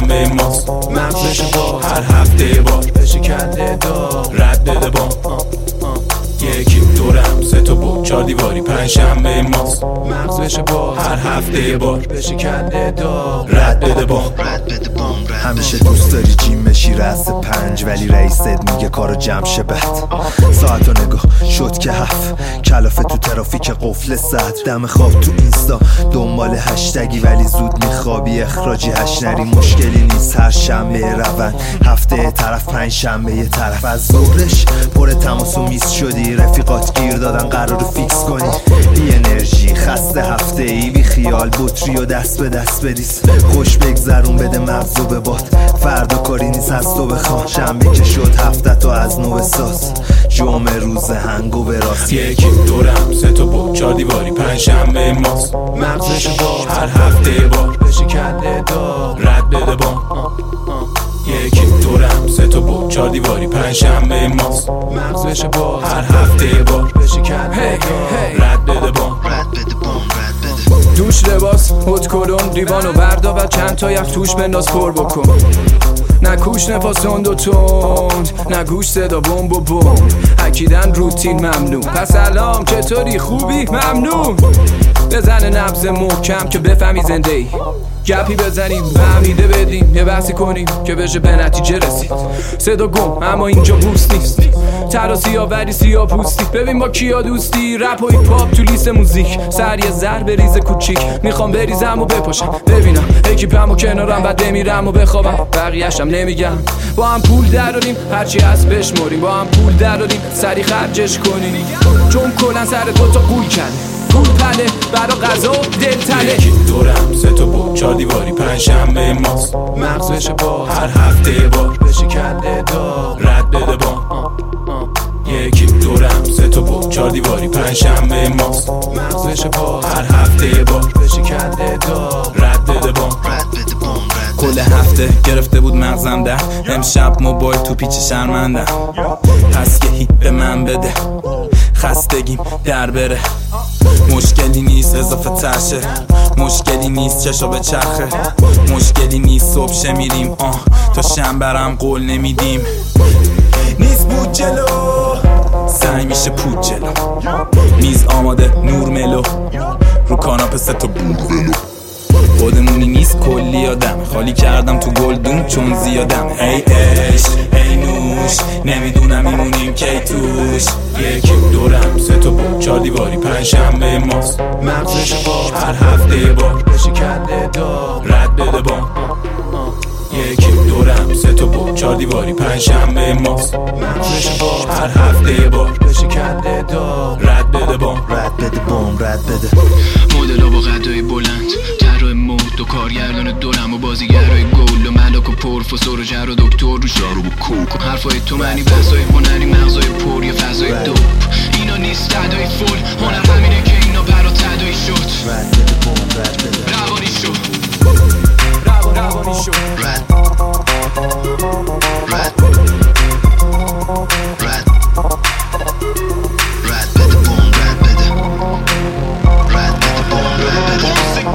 پنجشنبه ماست. مغزش با هر هفته بار بشه کنده دار رد بده بام. یکی دورم سه تا بود چار دیواری پنجشنبه ماست. مغزش با هر هفته بار بشه کنده دار رد بده بام. همیشه دوست داری جیم بشی رأس 5 ولی رئیست میگه کارو جمع شه بد. ساعتو نگاه شد که 7 کلافه تو ترافیک قفل ساعت. دم خواب تو اینستا دنبال هشتگی ولی زود میخوابی اخراجی هش نری. مشکلی نیست هر شنبه روند هفته طرف پنجشنبه یه طرف. از ظهرش پر تماس و میس شدی رفیقات گیر دادن قرار فیکس کنی. بی انرژی خسته هفته ای بی خیال بطری و دست به دست بریز. خوش بگذرون بده مغزو به باد فردا کاری نیست از تو بخواه. شنبه که شد هفته تو از نو بساز جمعه روز هنگو به راست. یکی دورم سه تا بود چار دیواری پنجشنبه ماست. مغزش با هر هفته بار بشه کنده دار رد بده بام. یکی دورم سه تا بود چار دیواری پنجشنبه ماست. مغزش با هر هفته بار بشه کنده دار رد بده بام. دوش لباس هد کلون لیوانو بردا و چند تا یخ توش بنداز پر بکن. نه کوش نفاس تند و تند نه گوش صدا بمب و بمب. اکیدن روتین ممنون پس سلام چطوری خوبی ممنون. بزنه نبض محکم که بفهمی زنده ای. گپی بزنیم فهمیده بدیم یه بحثی کنیم که بشه به نتیجه رسید. صدا گم اما اینجا بوست نیست. ترا سیاه ولی سیاه پوستی. ببین با کیا دوستی رپ و هیپ هاپ تو لیست موزیک. سر یه ضرب ریز کوچیک میخوام بریزم و بپاشم ببینم اکیپم و کنارم بعد بمیرم و بخوابم. بقیه‌شم نمیگم با هم پول دراریم هرچی هست بشمریم. با هم پول دراریم سری خرجش کنیم چون کلن سر دوتا قول کرده. پول پله برا غذا دل تله. یکی دورم سه تا بود چار دیواری پنجشنبه ماست. مغزش با هر هفته بار بشه کنده دار رد بده بام. یکی دورم سه تا بود چار دیواری پنجشنبه ماست. مغزش با هر هفته بار بشه کنده دار رد بده بام. کل هفته گرفته بود مغزم ده. امشب موبایل تو پیچ شرمنده. پس یه هیت به من بده خستگیم در بره. مشکلی نیست اضافه ترشه. مشکلی نیست چشا به چرخه. مشکلی نیست صبح شه میریم تا شنبرم قول نمیدیم. نیست بود جلو سعی میشه پود جلو. میز آماده نور ملو رو کاناپه سه تا بود ولو. خودمونی نیست کلی آدم خالی کردم تو گلدون چون زیادم. ای عشق ای نوش نمیدونم میمونیم کی توش. یکی دورم سه تا بود چار دیواری پنجشنبه ماست. مغزش با هر هفته بار بشه کنده دار رد بده بام. یکی دورم سه تا بود چار دیواری پنجشنبه ماست. مغزش با هر هفته بار بشه کنده دار رد بده بام. رد بده بام رد بده. مدلا با قدای بلند طراح مود و کارگردان دورم و بازیگرای گل و ملاک و پروفسور و جر و دکتر رو شارو و کوک. حرفای تو معنی بحثای هنری مغزای پر یه فضای دوپ. اینا نیست تدایی فول هنر همینه که اینا برا تدایی شد. رد بده بام رد بده. روانی شد روانی شد رد رد رد رد بده بوم رد بده رد بده بوم رد بده رد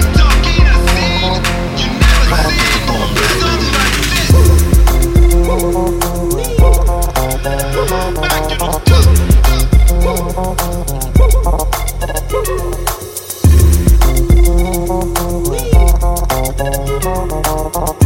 بده بوم رد بده.